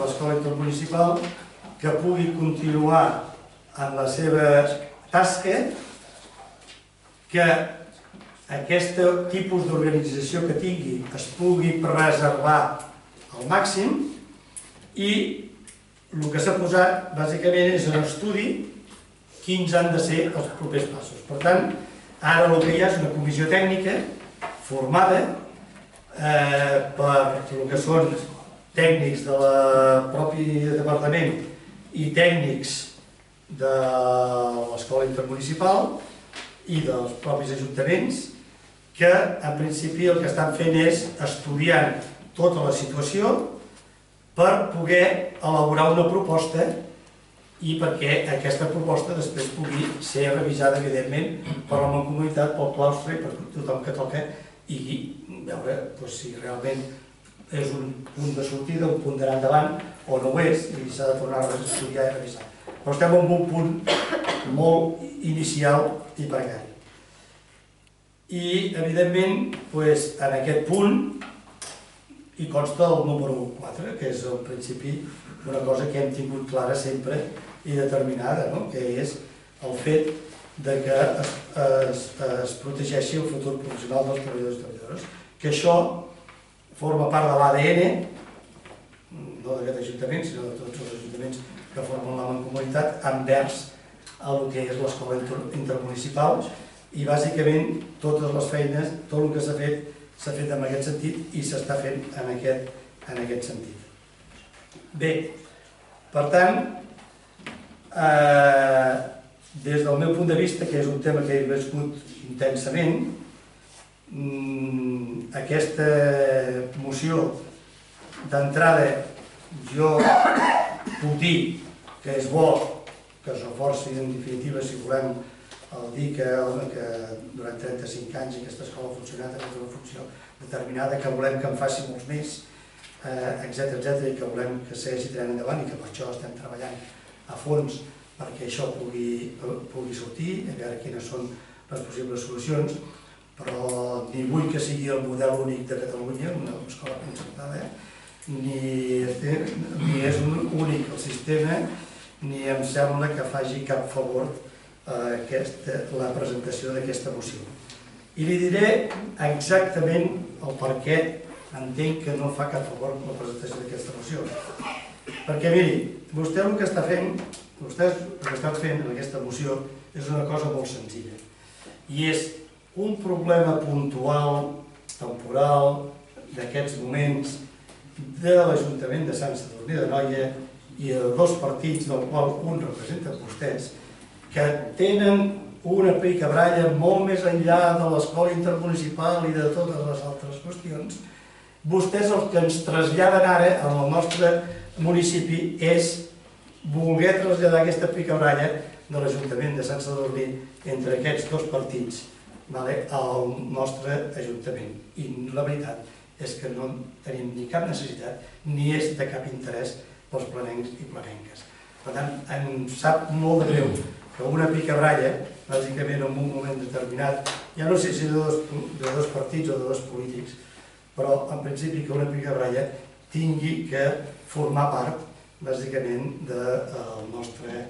l'escola intermunicipal que pugui continuar en la seva tasca, que aquest tipus d'organització que tingui es pugui preservar al màxim i el que s'ha posat bàsicament és un estudi quins han de ser els propers passos. Per tant, ara el que hi ha és una comissió tècnica formada per el que són tècnics del propi departament i tècnics de l'escola intermunicipal i dels propis ajuntaments, que en principi el que estan fent és estudiar tota la situació per poder elaborar una proposta i perquè aquesta proposta després pugui ser revisada, evidentment, per la Mancomunitat, pel claustre i per tothom que toca i veure si realment és un punt de sortida, un punt d'anar endavant o no ho és i s'ha de tornar a estudiar i revisar. Però estem en un punt molt inicial i precari. I, evidentment, en aquest punt hi consta el número 4, que és al principi una cosa que hem tingut clara sempre i determinada, que és el fet que es protegeixi el futur professional dels treballadors i treballadores, que això forma part de l'ADN, no d'aquest ajuntament, sinó de tots els ajuntaments que formen la Mancomunitat, envers el que és l'escola intermunicipal, i bàsicament totes les feines, tot el que s'ha fet en aquest sentit i s'està fent en aquest sentit. Bé, per tant, des del meu punt de vista, que és un tema que he viscut intensament, aquesta moció d'entrada jo puc dir que és bo que es reforci en definitiva, si volem, el dir que durant 35 anys aquesta escola ha funcionat, ha fet una funció determinada, que volem que en faci molts més, etc, i que volem que segueixi tirant endavant i que per això estem treballant a fons perquè això pugui sortir, a veure quines són les possibles solucions, però ni vull que sigui el model únic de Catalunya, una escola concertada, ni és únic el sistema, ni em sembla que faci cap favor la presentació d'aquesta moció. I li diré exactament el per què entenc que no fa cap favor la presentació d'aquesta moció. Perquè, miri, vostè el que està fent, vostès el que estan fent en aquesta moció és una cosa molt senzilla. I és un problema puntual, temporal, d'aquests moments de l'Ajuntament de Sant Sadurní d'Anoia i de dos partits, del qual un representa vostès, que tenen una picabralla molt més enllà de l'escola intermunicipal i de totes les altres qüestions. Vostès el que ens traslladen ara en el nostre municipi és voler traslladar aquesta picabralla de l'Ajuntament de Sant Sadurní entre aquests dos partits al nostre Ajuntament. I la veritat és que no tenim ni cap necessitat ni és de cap interès pels planencs i planenques. Per tant, em sap molt de greu que una picabralla, bàsicament en un moment determinat, ja no sé si de dos partits o de dos polítics, però en principi que una picabralla tingui que formar part, bàsicament, del nostre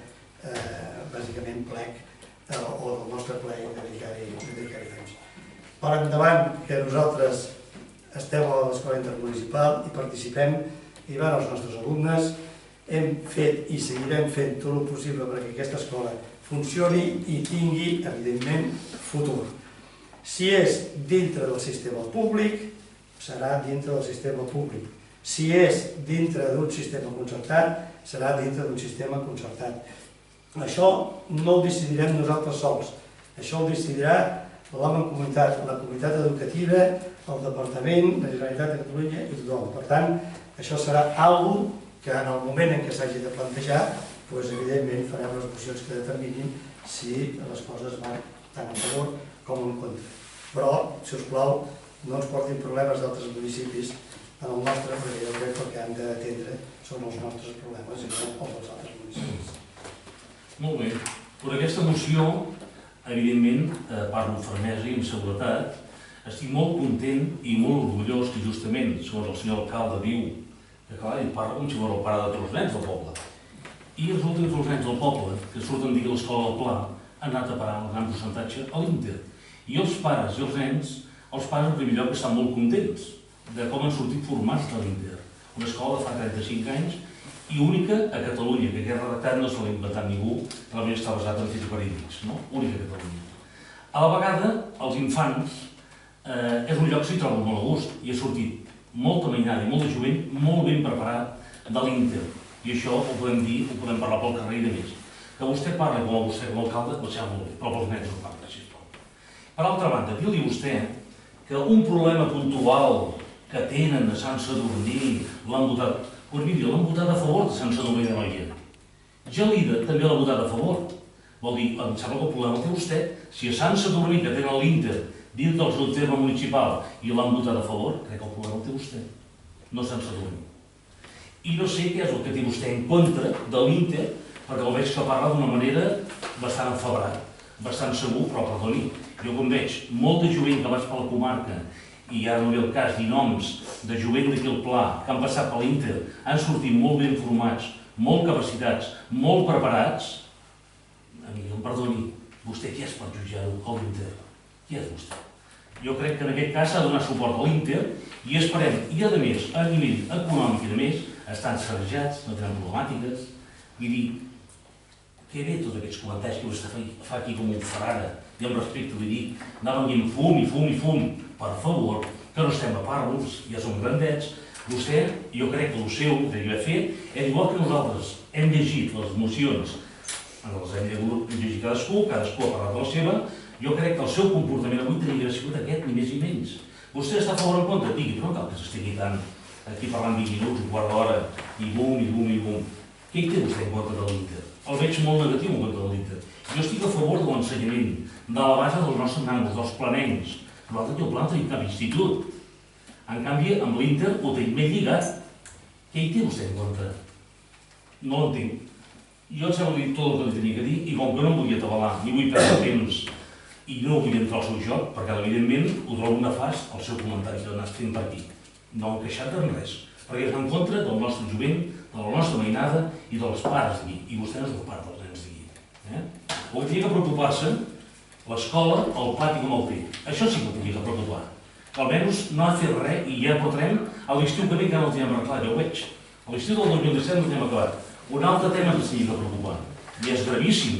plec o del nostre ple i dedicar-hi temps. Per endavant, que nosaltres estem a l'escola intermunicipal i participem, hi van els nostres alumnes, hem fet i seguirem fent tot el possible perquè aquesta escola funcioni i tingui, evidentment, futur. Si és dintre del sistema públic, serà dintre del sistema públic. Si és dintre d'un sistema concertat, serà dintre d'un sistema concertat. Això no ho decidirem nosaltres sols. Això ho decidirà la Mancomunitat, la comunitat educativa, el Departament, la Generalitat de Catalunya i tothom. Per tant, això serà alguna cosa que en el moment en què s'hagi de plantejar, evidentment farem les mocions que determinin si les coses van tant a favor com en contra. Però, si us plau, no ens portin problemes d'altres municipis en el nostre, perquè jo crec que el que hem d'atendre són els nostres problemes i no els dels altres municipis. Molt bé. Per aquesta moció, evidentment, parlo amb fermesa i amb seguretat, estic molt content i molt orgullós que justament, segons el senyor alcalde diu, que clar, ell parla com si fos el pare de tots els nens del poble. I resulta que tots els nens del poble, que surten d'aquí a l'escola del Pla, han anat a parar un gran percentatge a l'Inter. I els pares i els nens, els pares en primer lloc estan molt contents de com han sortit formats de l'Inter. Una escola de fa 35 anys i única a Catalunya, que aquest redactat no se l'ha inventat ningú, realment està basat en fets verídics, no? Única a Catalunya. A la vegada, els infants és un lloc que s'hi troba molt a gust i ha sortit molta mainada i molt de jovent molt ben preparat de l'Inter. I això ho podem dir, ho podem parlar pel carrer i de més. Que vostè parli com a vostè, com a alcalde, ho sap molt bé, però pels nens no parla, sisplau. Per altra banda, dir-li a vostè que un problema puntual que tenen a Sant Sadurní l'han votat, doncs miri, l'han votat a favor de Sant Sadurní de Noia. Gelida també l'ha votat a favor. Vol dir, em sembla que el problema el té vostè. Si a Sant Sadurní, que tenen l'Inter, dins del seu terme municipal, i l'han votat a favor, crec que el problema el té vostè, no Sant Sadurní. I no sé què és el que té vostè en contra de l'Inter, perquè el veig que parla d'una manera bastant enfebrat, bastant segur, però perdoni, jo com veig molta jovent que vaig per la comarca, i ara no ve el cas dir noms de jovent d'aquí al Pla, que han passat per l'Inter, han sortit molt ben formats, molt capacitats, molt preparats, amic, em perdoni, vostè qui és per jutjar-ho a l'Inter? Qui és vostè? Jo crec que en aquest cas s'ha de donar suport a l'Inter i esperem, i a més, a nivell econòmic i a més, estan serrejats, no tenen problemàtiques. Vull dir, què bé tots aquests comentaris que vostè fa aquí com un frare, i amb respecte li dic, anaven dient fum i fum i fum, per favor, que no estem a parlos, ja som grandets. Vostè, jo crec que el seu, que jo he fet, és igual que nosaltres hem llegit les mocions, les hem llegit cadascú ha parlat de la seva. Jo crec que el seu comportament avui tenia que haver sigut aquest, ni més ni menys. Vostè està a favor o en contra? Digui, però no cal que s'estigui tant aquí parlant 20 minuts, un quart d'hora, i bum, i bum, i bum. Què hi té vostè en contra de l'Inter? El veig molt negatiu en contra de l'Inter. Jo estic a favor de l'ensenyament, de la base dels nostres nanos, dels planencs. Nosaltres aquí al Pla no tenim cap institut. En canvi, amb l'Inter ho tenim ben lligat. Què hi té vostè en contra? No l'entenc. Jo em sembla dir tot el que li tenia que dir, i com que no em volia atabalar, ni vull perdre temps, i no vull entrar al seu joc, perquè evidentment ho trobo nefast el seu comentari que ha anat fent per aquí. No m'he queixat de res, perquè és en contra del nostre jovent, de la nostra mainada i dels pares d'aquí, i vostè no és el pare dels nens d'aquí. O que tenia que preocupar-se l'escola, el pati com el té. Això sí que ho tenia que preocupar. Que almenys no ha fet res i ja portarem a l'estiu que ve que no el tenim arreglat, ja ho veig. A l'estiu del 2017 no el tenim acabat. Un altre tema que ens tenia que preocupar, i és gravíssim.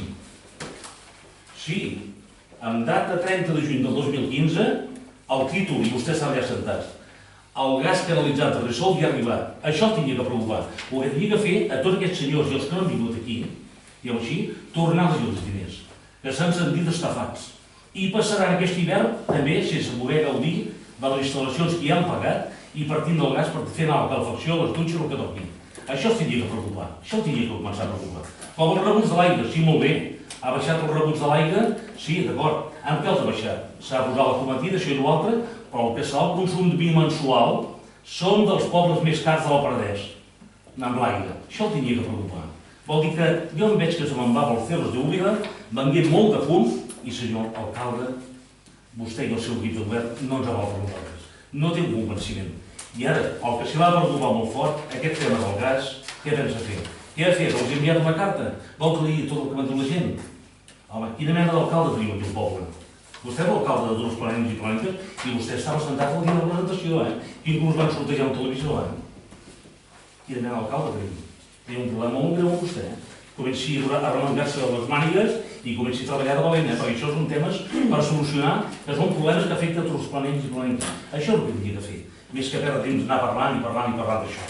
Sí, en data 30 de juny del 2015, el títol, i vostè estava ja sentat, el gas canalitzat de Ressol ja ha arribat. Això el tenia que preocupar. El que tenia que fer a tots aquests senyors i els que no han vingut aquí, i així, tornar-los els diners, que s'han sentit estafats. I passaran aquest hivern també sense poder gaudir de les instal·lacions que ja han pagat i partint del gas per fer anar la calefacció, les dutxes o el que toqui. Això es tenia que preocupar, això el tenia que començar a preocupar. Com els rebuts de l'aigua, sí, molt bé. Ha baixat els rebuts de l'aigua? Sí, d'acord. Amb què els ha baixat? S'ha posat la cometida, això i l'altre, però el que serà el consum de vi mensual són dels pobles més cars de la Penedès, amb l'aigua. Això el tenia que preocupar. Vol dir que jo em veig que se me'n va pels cerros d'Úbeda, venguent molt de fum, i senyor alcalde, vostè i el seu equip de govern no ens aval per nosaltres. No té un convenciment. I ara, el que s'hi va preocupar molt fort, aquest tema del gas, què pensa fer? Què ha fet? Els he enviat una carta? Vol que li digui tot el que m'ha dit la gent? Home, quina mena d'alcalde tenim aquí al poble? Vostè és l'alcalde de tots planencs i planenques i vostè estava sentat al dia de la presentació, que inclús van sortejar en televisió, Quina mena d'alcalde tenim? Té un problema molt greu amb vostè, Comenci a remengar-se les mànigues i comenci a treballar de valent, perquè això són temes per solucionar, que són problemes que afecten tots els planencs i planenques. Això és el que hauria de fer, més que perdre temps d'anar parlant i parlant i parlant d'això.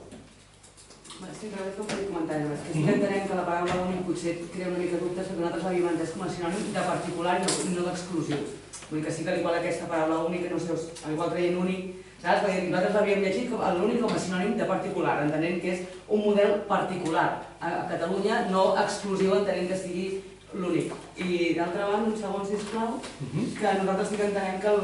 Sí, però és un petit comentari, que sí que entenem que la paraula únic potser crea una mica dubtes perquè nosaltres l'havíem entès com a sinònim de particular i no d'exclusiu. Vull dir que sí que igual aquesta paraula única, no sé, igual traient únic, saps? Perquè nosaltres l'havíem llegit l'únic com a sinònim de particular, entenent que és un model particular a Catalunya, no exclusiu entenent que sigui l'únic. I d'altra banda, un segon, sisplau, que nosaltres sí que entenem que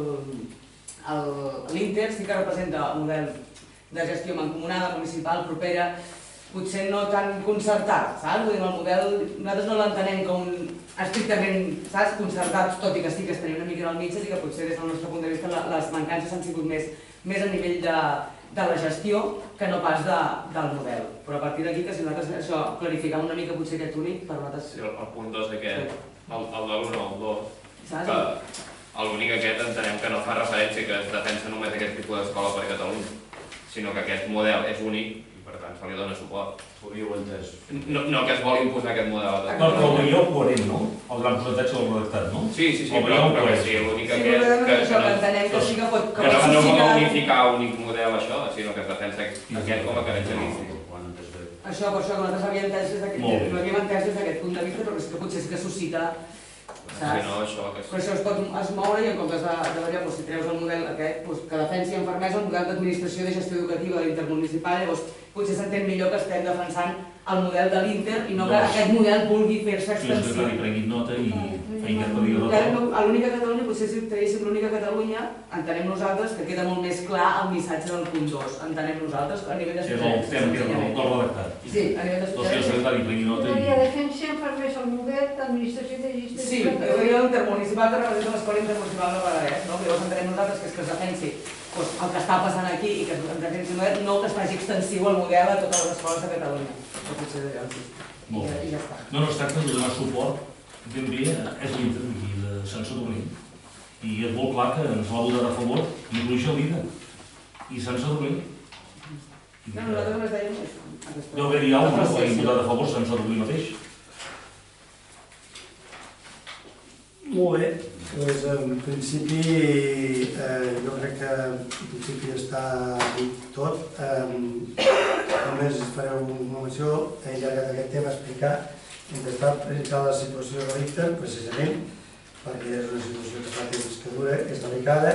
l'Inter sí que representa un model de gestió mancomunada, municipal, propera, potser no tan concertat, saps? Vull dir, el model, nosaltres no l'entenem com estrictament, saps, concertat, tot i que sí que estaria una mica al mig, i que potser des del nostre punt de vista les mancances han sigut més a nivell de la gestió que no pas del model. Però a partir d'aquí, que si nosaltres això clarificam una mica potser aquest únic, per nosaltres... Sí, el punt 2 aquest, el de l'1 o el 2, Saps? que l'únic aquest entenem que no fa referència que es defensa només aquest tipus d'escola per a Catalunya, sinó que aquest model és únic i per tant se li dona suport. Ho havíeu entès. No que es vol imposar aquest model a tot. No, però ho veieu coherent, no? El gran percentatge del redactat, no? Sí, però que sí, l'únic Sí, aquest que entenem que sí que pot... que no vol unificar únic model això, sinó que es defensa aquest com a característic. Això, per això que nosaltres havíem entès des d'aquest punt de vista, però és que potser sí que suscita... Si no, això que Però això es pot moure i en comptes de variar, si treus el model aquest, que defensi amb fermesa el model d'administració de gestió educativa intermunicipal, llavors potser s'entén millor que estem defensant el model de l'Inter i no que aquest model vulgui fer-se extensiu. Que prenguin nota i feien que prenguin nota. L'única Catalunya, potser si traguéssim l'única Catalunya, entenem nosaltres que queda molt més clar el missatge del punt 2. Entenem nosaltres a nivell És el tema que és el redactat. Sí, a nivell Doncs que el secretari prengui nota i... La defensa fermesa el model d'administració de gestió. Sí, jo diria l'intermunicipal que representa l'escola intermunicipal de Balaguer, no? Llavors entenem nosaltres que és que es defensi el que està passant aquí i que es defensi el model, no que es faci extensiu el model a totes les escoles de Catalunya. O potser d'allò, sí. I ja està. No, es tracta de donar suport, ben bé, és l'Inter i de Sant Sadurní. I és molt clar que ens va votar a favor, inclús el líder. I Sant Sadurní. Nosaltres només dèiem això. Deu haver-hi algú que hagi votat a favor Sant Sadurní mateix. Molt bé, doncs en principi jo crec que en principi està dit tot. Només faré una menció, he allargat aquest tema a explicar, intentar explicar la situació de l'Inter, precisament, perquè és una situació que fa temps que dura, és delicada.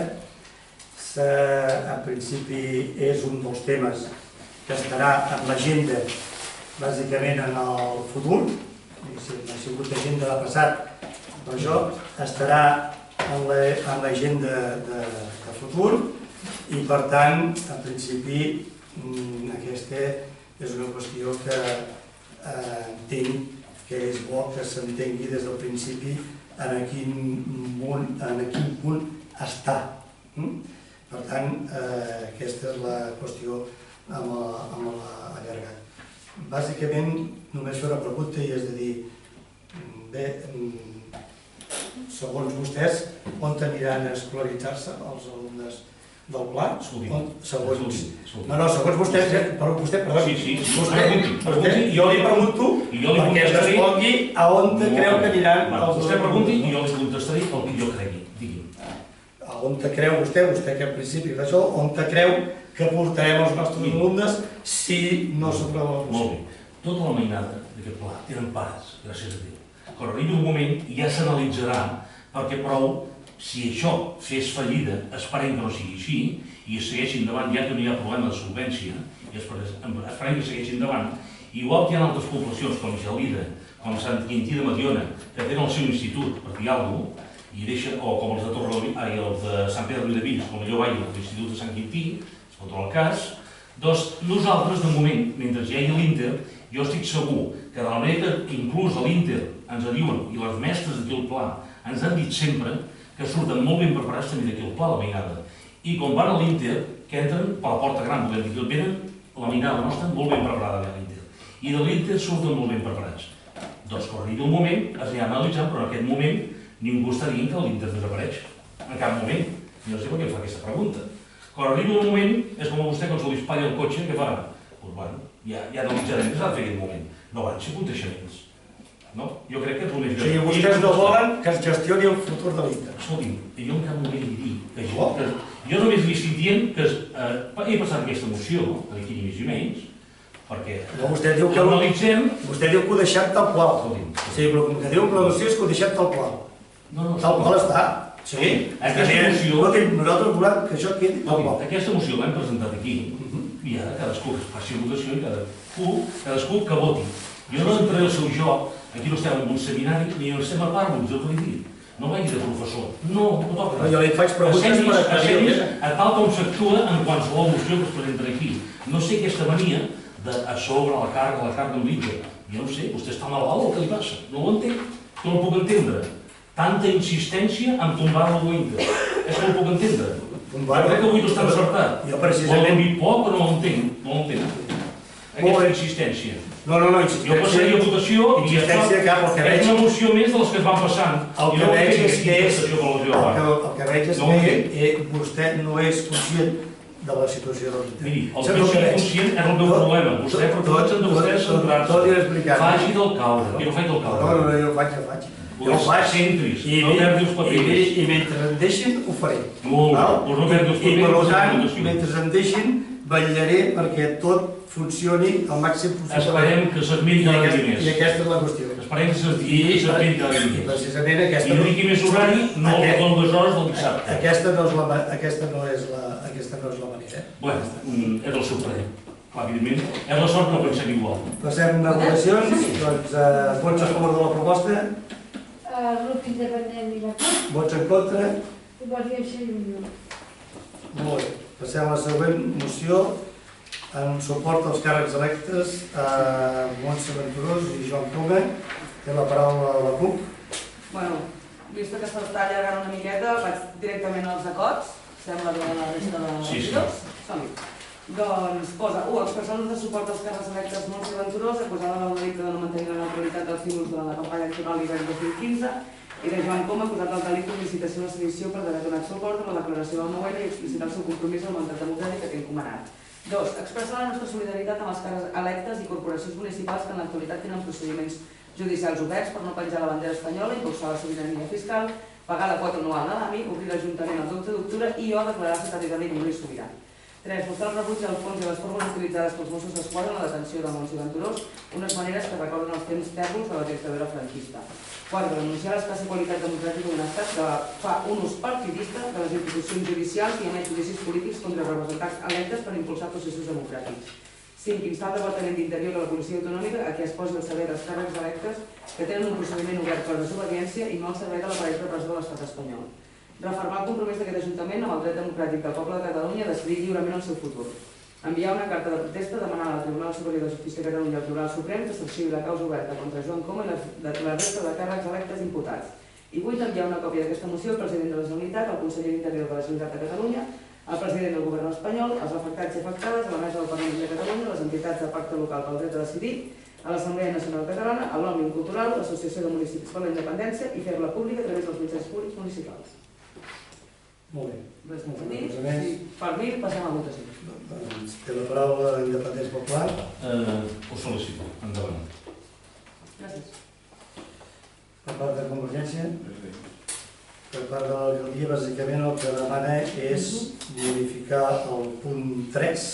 En principi és un dels temes que estarà en l'agenda, bàsicament en el futur, si no ha sigut agenda de passat, però això estarà en l'agenda de futur i, per tant, en principi, aquesta és una qüestió que entenc que és bo que s'entengui des del principi en quin punt està. Per tant, aquesta és la qüestió amb l'allargat. Bàsicament, només fer una pregunta i és de dir, bé, segons vostès, on aniran a escolaritzar-se els alumnes del pla? Segons vostès, jo li pregunto perquè es respongui a on creu que aniran els alumnes. Vostè pregunti i jo li contestaré el que jo cregui, digui'm. A on creu vostè que en principi d'això, on creu que portarem els nostres alumnes si no s'aprova la moció? Molt bé. Tota la mainada d'aquest pla tenen pares, gràcies a Déu. Quan arribi un moment ja s'analitzarà perquè prou, si això fes fallida, esperem que no sigui així i es segueixi endavant, ja que no hi ha problema de solvència, i esperem que segueixi endavant, igual que hi ha altres poblacions com Gelida, com Sant Quintí de Mediona, que tenen el seu institut per dir alguna cosa, o com els de Sant Pere de Vills, com allò vaig l'Institut de Sant Quintí, es pot trobar el cas, doncs nosaltres, de moment, mentre hi hagi l'Inter, jo estic segur que de la manera que inclús a l'Inter ens diuen, i les mestres d'aquí al Pla ens han dit sempre que surten molt ben preparats també d'aquí al Pla, la mainada. I quan van a l'Inter, que entren per la porta gran, volem dir que venen la mainada nostra molt ben preparada de l'Inter. I de l'Inter surten molt ben preparats. Doncs quan arribi un moment, es anirà analitzant, però en aquest moment ningú està dient que l'Inter desapareix. En cap moment. Jo no sé per què em fa aquesta pregunta. Quan arribi un moment, és com a vostè quan se li espatlla el cotxe, què farà? Doncs bueno, ja analitzarem què s'ha de fer aquest moment. No van ser conteixements. No? Jo crec que és el més O sigui, vostès no volen que es gestioni el futur de l'Inter. Escolti'm, jo en cap moment li dic que jo només li estic dient que he passat aquesta moció, aquí ni més ni menys, perquè Vostè diu que ho deixem tal qual. Sí, però el que diu que la moció és que ho deixem tal qual. Tal qual està. Sí. Nosaltres volem que això quedi tal qual. Aquesta moció l'hem presentat aquí i ara cadascú que es faci votació i cadascú que voti. Jo no entraré al seu joc, aquí no estem en un seminari ni no estem a pàrvuls, el que li dic. No vagi de professor. No toca res. Jo li faig preguntes per aclarir. A tal com s'actua en qualsevol moció que es presenta aquí. No sé aquesta mania de a sobre la càrrega amb l'Inter. Jo no sé, vostè està malalt o què li passa? No ho entenc, no ho puc entendre. Tanta insistència en tombar-lo a l'Inter. És que no ho puc entendre. crec que avui no està encertat. Jo Vol precisament... dir poc o no l'entenc? No l'entenc. Aquesta insistència. No, Jo passaria a votació i insistència cap, el que veig... és una moció més de les que es van passant. El que veig és que vostè no és conscient de la situació del Inter. Miri, el que sigui conscient és el meu problema. Vostè, per tots, han de vostès centrar-se. Faci d'alcalde. Jo no faig d'alcalde. No, jo faig. Jo ho faig. Centris, no perdi els papers. I mentre em deixin, ho faré. Molt bé, doncs no perdi els papers. I per tant, mentre em deixin, vetllaré perquè tot funcioni al màxim possible. Esperem que s'admiri cada dia més. I aquesta és la qüestió. Esperem que s'admiri cada dia més. I precisament aquesta... I dediqui més horari, no a les hores del dissabte. Aquesta no és la manera. Bueno, és el seu parer. Evidentment, és la sort que no pensem igual. Passem a votacions. Doncs, vots a favor de la proposta. El grup independent i la CUP, Vots en contra. Convergència i Unió. Molt bé. Passem a la següent moció en suport als càrrecs electes a Montse Venturós i Joan Coma. Té la paraula a la CUP. Bueno, vist que s'està allargant una miqueta, vaig directament als acords, sembla que la resta de regidors. Som-hi. Doncs posa 1. Expressar de suport als càrrecs electes Montse Venturós, acusada del delicte de no mantenir la neutralitat dels símbols durant la campanya electoral d'hivern 2015, i de Joan Coma, acusat del delicte d'incitació a la sedició per haver donat suport a la declaració del 9-N i explicitar el seu compromís amb el mandat democràtic que té encomanat. 2. Expressar la nostra solidaritat amb els càrrecs electes i corporacions municipals que en l'actualitat tenen procediments judicials oberts per no penjar la bandera espanyola, impulsar la sobirania fiscal, pagar la quota anual de l'AMI, obrir l'Ajuntament el 12 d'octubre i o declarar-se territori lliure i sobirà. 3. Mostrar el rebuig al fons i a les formes utilitzades pels Mossos d'Esquadra en la detenció de Montse Venturós, unes maneres que recorden els temps tèrbols de la dictadura franquista. 4. Denunciar l'escassa qualitat democràtica d'un estat que fa un ús partidista de les institucions judicials i emet judicis polítics contra representants electes per impulsar processos democràtics. 5. Instar el Departament d'Interior de la Policia Autonòmica a que es posi al servei dels càrrecs electes que tenen un procediment obert per desobediència i no al servei de l'aparell repressor de l'estat espanyol. Refermar el compromís d'aquest Ajuntament amb el dret democràtic del poble de Catalunya a decidir lliurement el seu futur. Enviar una carta de protesta demanant al Tribunal Superior de Justícia de Catalunya i al Tribunal Suprem que s'arxivi la causa oberta contra Joan Coma i la resta de càrrecs electes imputats. I 8. Enviar una còpia d'aquesta moció al president de la Generalitat, al conseller d'Interior de la Generalitat de Catalunya, al president del Govern espanyol, als afectats i afectades, a la mesa del Parlament de Catalunya, a les entitats de pacte local pel dret a decidir, a l'Assemblea Nacional Catalana, a l'Òmnium Cultural, l'Associació de Municipis per la Independència i fer-la pública a través dels mitjans públics municipals. Molt bé. Res més a dir. I per mi passem a votació. Doncs té la paraula l'Independència Popular. Ho sol·licito. Endavant. Gràcies. Per part de Convergència. Per part de l'alcaldia, bàsicament el que demana és modificar el punt 3.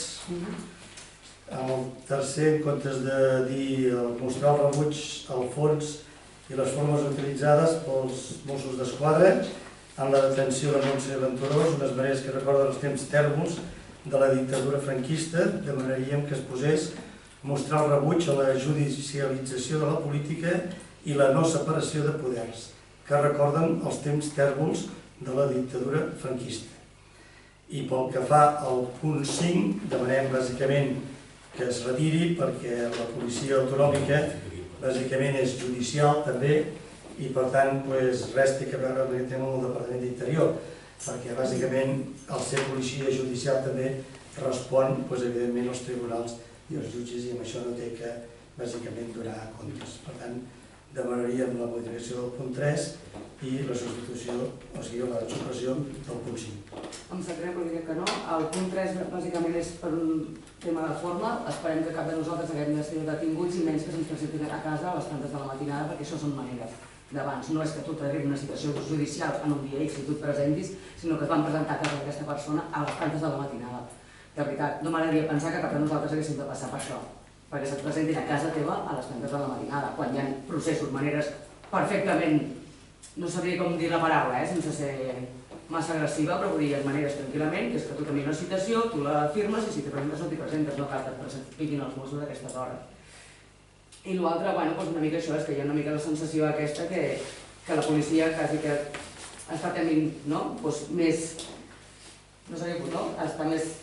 El tercer, en comptes de dir mostrar el rebuig al fons i les formes utilitzades pels Mossos d'Esquadra en la detenció de Montse Venturós, unes maneres que recorden els temps tèrbols de la dictadura franquista, demanaríem que es posés mostrar el rebuig a la judicialització de la política i la no separació de poders, que recorden els temps tèrbols de la dictadura franquista. I pel que fa al punt 5, demanem bàsicament que es retiri perquè la policia autonòmica bàsicament és judicial també i per tant res té a veure amb el tema del Departament d'Interior perquè bàsicament el ser policia judicial també respon evidentment als tribunals i als jutges i amb això no té que bàsicament donar comptes. Per tant, demanaríem la modificació del punt 3 i la substitució, o sigui, la supressió del punt 5. Em sap greu, però diré que no. El punt 3 bàsicament és per un tema de forma. Esperem que cap de nosaltres haguem de ser detinguts i menys que se'ns presentin a casa a les tantes de la matinada, perquè això són maneres d'abans. No és que tu t'arribi una situació judicial en un dia X i tu et presentis, sinó que es van presentar a casa d'aquesta persona a les tantes de la matinada. De veritat, no m'agradaria pensar que cap de nosaltres haguéssim de passar per això, perquè se't presentin a casa teva a les tantes de la matinada, quan hi ha processos, maneres perfectament, no sabria com dir la paraula, sense ser massa agressiva, però vull dir, maneres tranquil·lament, que és que tu tenies una citació, tu la firmes i si t'hi presentes no t'hi presentes, no cal que et piquin els Mossos a aquestes hores. I l'altre, bueno, una mica això, és que hi ha una mica la sensació aquesta que la policia quasi que està tenint, no? Més, no sé què, no? Està més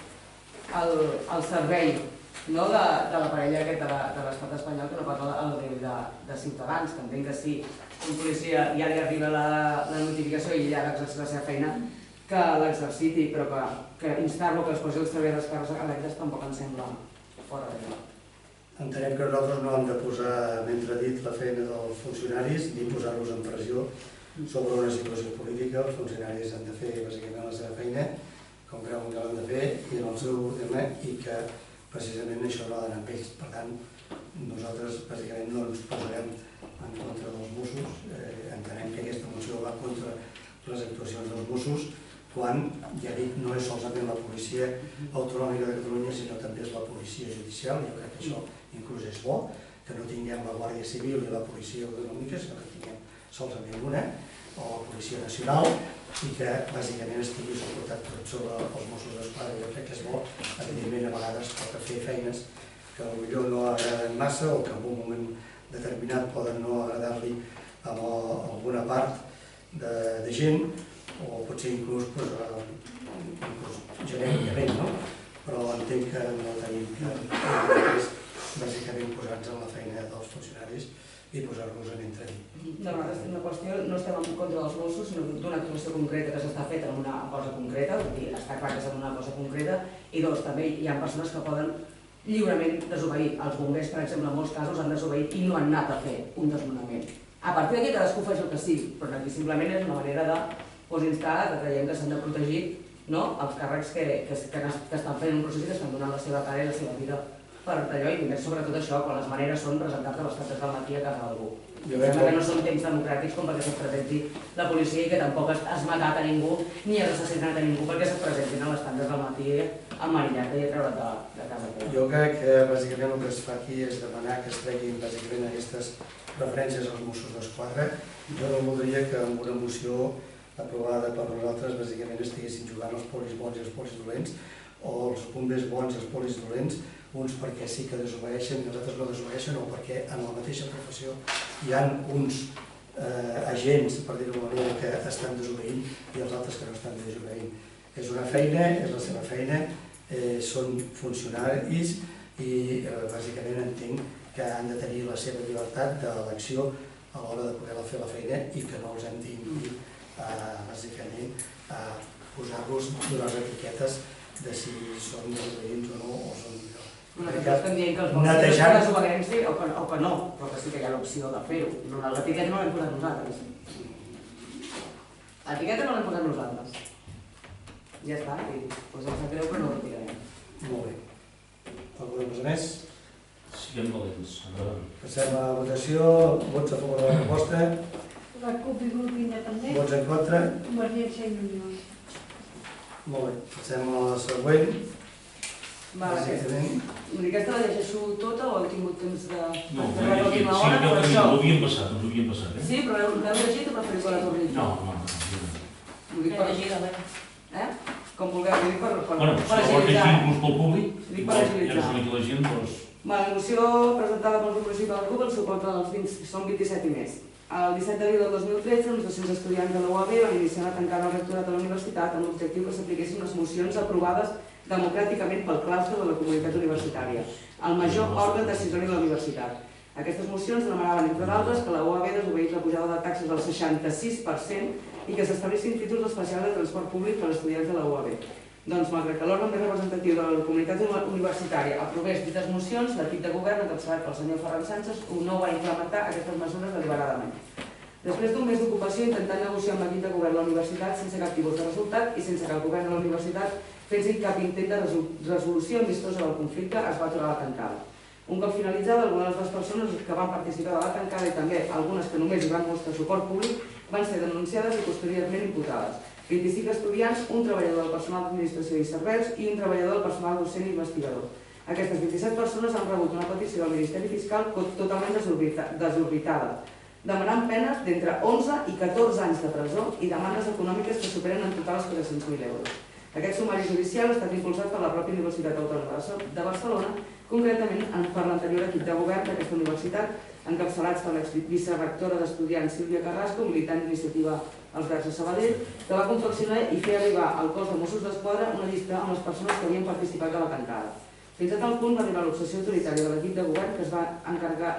al servei de l'aparell aquest de l'estat espanyol que no parla al nivell de ciutadans, que entenc que si un policia ja li arriba la notificació i ja ha d'exercir la seva feina, que l'exerciti, però que instar-lo que es posi els treballadors càrrecs electes tampoc em sembla fora de lloc. Entenem que nosaltres no hem de posar mentre dit la feina dels funcionaris ni posar-los en pressió sobre una situació política. Els funcionaris han de fer bàsicament la seva feina com creuen que l'han de fer i en el seu tema, i que precisament això no ha d'anar amb ells. Per tant, nosaltres bàsicament no ens posarem en contra dels Mossos. Entenem que aquesta moció va contra les actuacions dels Mossos, quan, ja dic, no és solament la policia autonòmica de Catalunya, sinó també és la policia judicial. Jo crec que això inclús és bo, que no tinguem la Guàrdia Civil i la policia autonòmica, sinó que tinguem solament una, o la Policia Nacional, i que bàsicament estigui suportat tot sobre els Mossos d'Esquadra. Jo crec que és bo. Evidentment, a vegades toca fer feines que potser no agraden massa o que en un moment determinat poden no agradar-li a alguna part de gent, o potser inclús genèricament, no? Però entenc que no tenim que bàsicament posar-nos en la feina dels funcionaris i posar-nos en entredit. No, una qüestió, no estem en contra dels Mossos, sinó d'una actuació concreta que s'està feta en una cosa concreta, està clar que és en una cosa concreta, i dos, també hi ha persones que poden lliurement desobeir. Els bombers, per exemple, en molts casos han desobeït i no han anat a fer un desnonament. A partir d'aquí cadascú faci el que sigui, però aquí simplement és una manera de instar que creiem que s'han de protegir els càrrecs que estan fent un procés i que estan donant la seva cara i la seva vida per allò, i més sobretot això, quan les maneres són presentar-te a les 4 del matí a casa d'algú. Sembla que no són temps democràtics com perquè se't presenti la policia i que tampoc has matat a ningú ni has assassinat a ningú perquè se't presentin a les tantes del matí emmarillat i a treure't de casa teva. Jo crec que bàsicament el que es fa aquí és demanar que es treguin bàsicament aquestes referències als Mossos d'Esquadra. Jo no voldria que amb una moció aprovada per nosaltres bàsicament estiguessin jugant els polis bons i els polis dolents, o els bombers bons i els polis dolents, uns perquè sí que desobeeixen i els altres no desobeeixen, o perquè en la mateixa professió hi ha uns agents, per dir-ho d'una manera, que estan desobeint i els altres que no estan desobeint. És una feina, és la seva feina, són funcionaris i bàsicament entenc que han de tenir la seva llibertat d'elecció a l'hora de poder fer la feina i que no els hem d'impedir bàsicament posar-los les etiquetes de si són desobedients o no, o són millor. Estem dient que els vols són desobediència o que no, però que sí que hi ha l'opció de fer-ho. L'etiqueta no l'hem posat nosaltres. L'etiqueta no l'hem posat nosaltres. Ja està, i ens sap greu, però no ho retirarem. Molt bé. Alguna cosa més? Siguem valents. Passem a la votació. Vots a favor de la proposta. La CUP i grup independent. Vots en contra. Convergència i Unió. Molt bé. Passem a la següent. Aquesta la llegeixo tota o heu tingut temps de... No, l'havíem passat, Sí, però l'heu llegit o preferiu que la torni? No. Ho dic per agilitzar. Com vulgueu, ho dic per agilitzar. Bueno, si la vol llegir inclús pel públic, dic per agilitzar. ja no som aquí la gent, doncs... La moció presentada pel grup municipal del CUP el suport dels 20, són 27 i més. El 17 d'abril del 2013, uns 200 estudiants de la UAB van iniciar una tancada al rectorat de la universitat amb l'objectiu que s'apliquessin les mocions aprovades democràticament pel claustre de la comunitat universitària, el major òrgan decisori de la universitat. Aquestes mocions demanaven, entre d'altres, que la UAB desobeís la pujada de taxes del 66% i que s'establissin títols especials de transport públic per als estudiants de la UAB. Doncs, malgrat que l'òrgan més representatiu de la comunitat universitària aprovés dites mocions, l'equip de govern, encapçalat pel senyor Ferran Sánchez, no va implementar aquestes mesures deliberadament. Després d'un mes d'ocupació intentant negociar amb l'equip de govern de la universitat sense cap tipus de resultat i sense que el govern de la universitat fes cap intent de resolució amistosa del conflicte, es va aturar la tancada. Un cop finalitzada, algunes de les persones que van participar de la tancada i també algunes que només hi van mostrar suport públic van ser denunciades i posteriorment imputades. 25 estudiants, un treballador del personal d'administració i serveis i un treballador del personal docent i investigador. Aquestes 27 persones han rebut una petició del Ministeri Fiscal totalment desorbitada, demanant penes d'entre 11 i 14 anys de presó i demandes econòmiques que superen en total els 400.000 euros. Aquest sumari judicial ha estat impulsat per la pròpia Universitat Autònoma de Barcelona, concretament per l'anterior equip de govern d'aquesta universitat, encapçalats per l'exvicerectora d'Estudiants Sílvia Carrasco, militant d'iniciativa als Verds de Sabadell, que va confeccionar i fer arribar al cos de Mossos d'Esquadra una llista amb les persones que havien participat de la tancada. Fins a tal punt va arribar l'obsessió autoritària de l'equip de govern que es va encarregar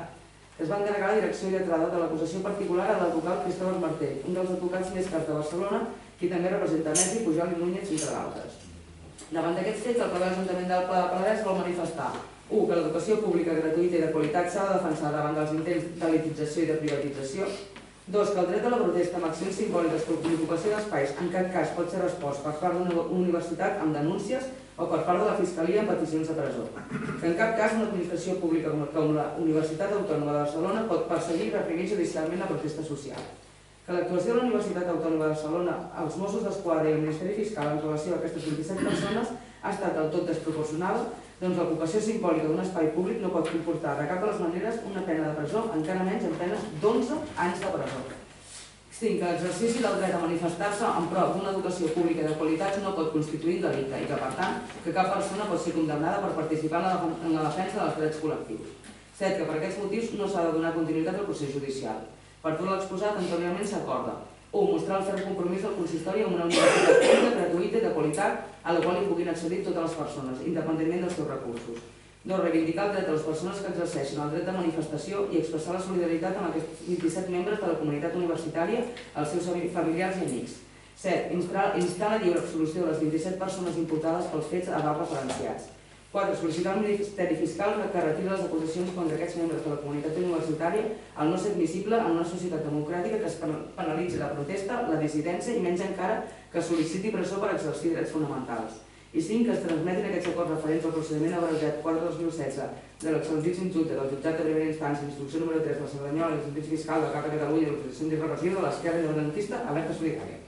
la direcció lletrada de l'acusació particular a l'advocat Cristóbal Martell, un dels advocats més cars de Barcelona, qui també representa Messi, Pujol i Núñez, entre d'altres. Davant d'aquests fets, el ple de l'Ajuntament del Pla de Penedès vol manifestar 1. Que l'educació pública gratuïta i de qualitat s'ha de defensar davant dels intents d'elitització i de privatització. 2. Que el dret a la protesta amb accions simbòliques per l'ocupació d'espais en cap cas pot ser respost per part d'una universitat amb denúncies o per part de la Fiscalia amb peticions de presó. Que en cap cas una administració pública com la Universitat Autònoma de Barcelona pot perseguir i reprimir judicialment la protesta social. Que l'actuació de la Universitat Autònoma de Barcelona, els Mossos d'Esquadra i el Ministeri Fiscal en relació a aquestes 27 persones ha estat del tot desproporcionada, doncs l'ocupació simbòlica d'un espai públic no pot comportar de cap de les maneres una pena de presó, encara menys en penes d'11 anys de presó. 5. Que l'exercici del dret a manifestar-se en prop d'una educació pública de qualitat no pot constituir un delicte i que, per tant, que cap persona pot ser condemnada per participar en la defensa dels drets col·lectius. 7. Que per aquests motius no s'ha de donar continuïtat al procés judicial. Per tot l'exposat, anteriorment s'acorda 1. Mostrar el ferm compromís del consistori amb una universitat pública, gratuïta i de qualitat a la qual hi puguin accedir totes les persones, independentment dels seus recursos. 2. Reivindicar el dret de les persones que exerceixen el dret de manifestació i expressar la solidaritat amb aquests 27 membres de la comunitat universitària, els seus familiars i amics. 7. Instar la lliure absolució de les 27 persones imputades pels fets a dalt referenciats. 4. Sol·licitar al Ministeri Fiscal que retiri les acusacions contra aquests membres de la comunitat universitària al no ser admissible en una societat democràtica que es penalitzi la protesta, la dissidència i menys encara que sol·liciti presó per exercir drets fonamentals. I 5. Que es transmetin aquests acords referents al procediment abreujat 4/2016 de l'excel·lentíssim jutge del jutjat de primera instància, instrucció número 3 de la Cerdanyola i l'excel·lentíssim fiscal del Cap de Catalunya i l'oposició antirrepressiva de l'esquerra independentista Alerta Solidària.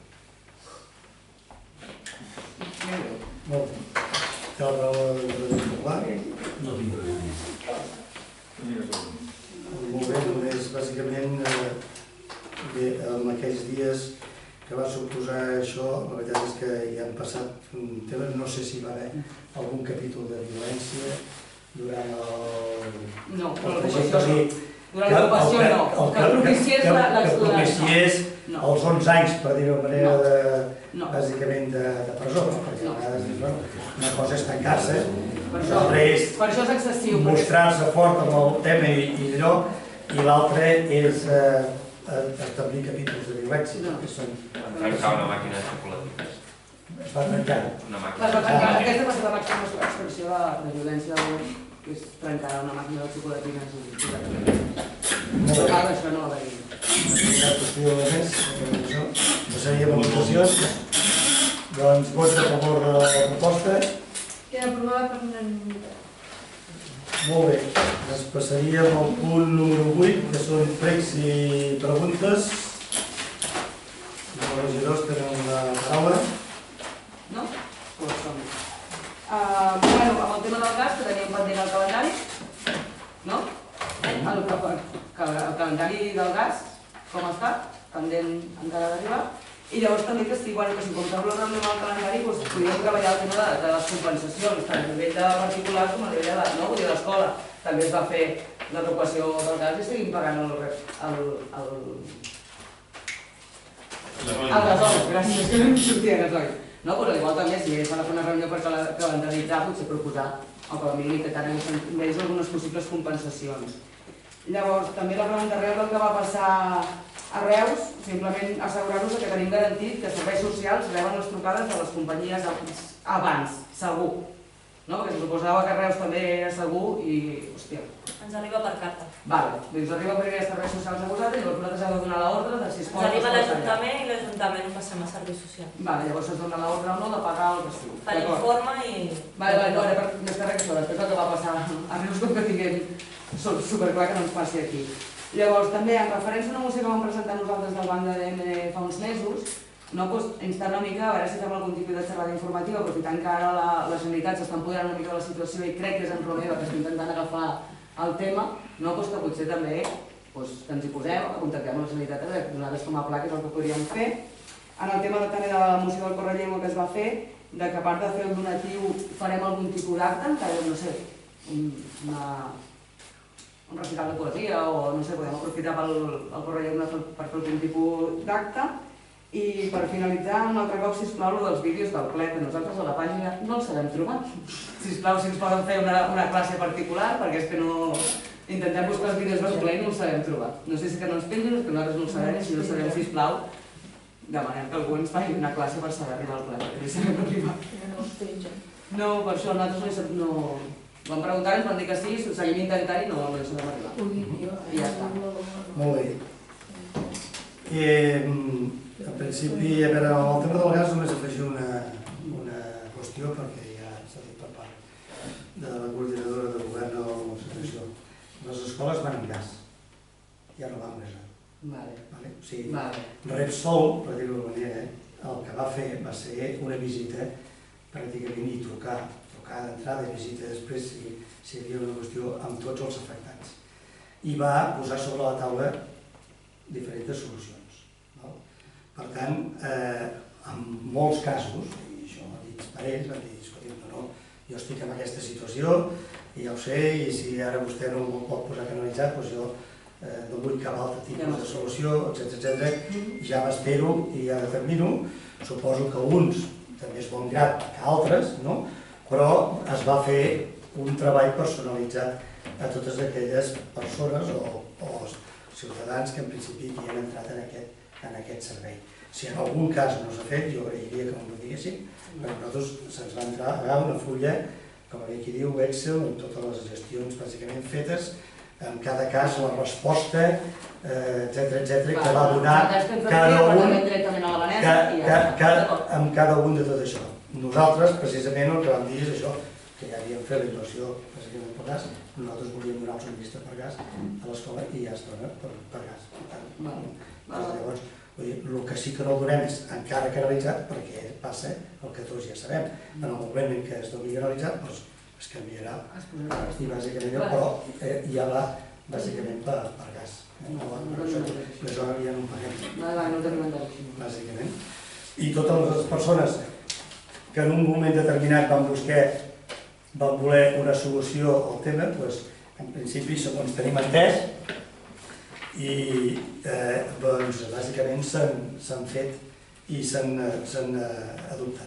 Molt bé. Té la paraula del Partit Popular. No tinc res. Molt bé, només bàsicament en aquells dies que va suposar això, la veritat és que ja han passat un temps, no sé si va haver algun capítol de violència durant el... No, però l'ocupació no. Durant l'ocupació no. Que propiciés l'exclusió. Que propiciés els 11 anys, per dir-ho de manera, bàsicament de presó, perquè a vegades una cosa és tancar-se, l'altra és mostrar-se fort amb el tema i allò, i l'altra és establir capítols de violència. Trencar una màquina de xocolatites. Es va trencar. Aquesta va ser la màxima expressió de violència, que és trencar una màquina de xocolatites. Això no va haver-hi. Una qüestió de més, passaríem a votacions. Doncs vots a favor de la proposta. Queda aprovada per unanimitat. Molt bé, ens passaríem al punt número 8, que són pregs i preguntes. Els regidors tenen la paraula. No? Doncs som-hi. Amb el tema del gas, que teníem pendent el calendari, no? El calendari del gas, com està? Pendent encara d'arribar. I llavors també que si com s'ha amb el calendari, podríem treballar el tema de les compensacions, tant a nivell de particulars com a nivell de l'escola. També es va fer l'adequació del gas i seguim pagant el gasoil, gràcies, que no em sortia gasoil. No, però igual també, si es van a fer una reunió per calendaritzar, potser proposar, o com a mínim intentar veure algunes possibles compensacions. Llavors, també la pregunta real del que va passar a Reus, simplement assegurar-nos que tenim garantit que els serveis socials reben les trucades de les companyies abans, segur. Perquè se suposava que Reus també era segur i, hòstia... Ens arriba per carta. Vale, doncs arriba primer als serveis socials a vosaltres i llavors nosaltres heu de donar l'ordre de si es pot... Ens arriba a l'Ajuntament i l'Ajuntament ho passem a serveis socials. Vale, llavors es dona l'ordre o no de pagar el que sigui. Per informe i... Vale, no, era més que res que això, després del que va passar a Reus com que tinguem superclar que no ens passi aquí. Llavors, també, en referència a una moció que vam presentar nosaltres del Banc d'ADM fa uns mesos, instar una mica a veure si fem algun tipus de xerrada informativa, aprofitant que ara la Generalitat s'està empoderant una mica de la situació i crec que és en Romeva que està intentant agafar el tema, que potser també que ens hi posem, que contactem amb la Generalitat, que nosaltres com a pla que és el que podríem fer. En el tema també de la moció del Correllengua que es va fer, que a part de fer el donatiu farem algun tipus d'acte, no sé, un recital de poesia o no sé, podem aprofitar pel Correllengua per fer algun tipus d'acte. I per finalitzar, un altre cop, sisplau, dels vídeos del ple, que nosaltres a la pàgina no els sabem trobar. Sisplau, si ens poden fer una classe particular, perquè és que no... Intentem buscar els vídeos del ple i no els sabem trobar. No sé si que no ens pengen o que nosaltres no els sabem, i si no sabem, sisplau, demanem que algú ens faci una classe per saber arribar al ple, perquè no sabem arribar. No, per això nosaltres no... Vam preguntar, ens van dir que sí, seguim intentant i no hi sabem arribar. I ja està. Molt bé. En principi, a veure, el tema del gas només afegir una qüestió, perquè ja s'ha dit per part de la coordinadora de govern o l'associació. Les escoles van amb gas, ja no van amb gas. O sigui, Repsol, per dir-ho d'alguna manera, el que va fer va ser una visita pràcticament i trucar d'entrada i visita després si hi havia una qüestió amb tots els afectats. I va posar sobre la taula diferents solucions. Per tant, en molts casos, i això ho ha dit per ells, van dir, escolta, no, jo estic en aquesta situació i ja ho sé, i si ara vostè no ho pot posar canalitzat, doncs jo no vull cap altre tipus de solució, etc. Ja m'espero i ja determino. Suposo que uns també és bon grat que altres, però es va fer un treball personalitzat a totes aquelles persones o ciutadans que en principi hi han entrat en aquest servei. Si en algun cas no s'ha fet, jo agrairia que m'ho diguessin, perquè nosaltres se'ns va entregar una fulla, com aquí diu Excel, amb totes les gestions bàsicament fetes, en cada cas la resposta, etc., que va donar amb cada un de tot això. Nosaltres, precisament, el que vam dir és això, que ja havíem fet la inversió bàsicament per gas, nosaltres volíem donar el subministre per gas a l'escola i ja es dona per gas. Llavors, el que sí que no el donem és encara canalitzat, perquè passa el que tots ja sabem. En el moment en què es doni canalitzat, es canviarà i bàsicament, però ja va bàsicament per gas. Aleshores ja no ho paguem, bàsicament. I totes les persones que en un moment determinat van voler una solució al tema, en principi, segons tenim entès, i bàsicament s'han fet i s'han adoptat.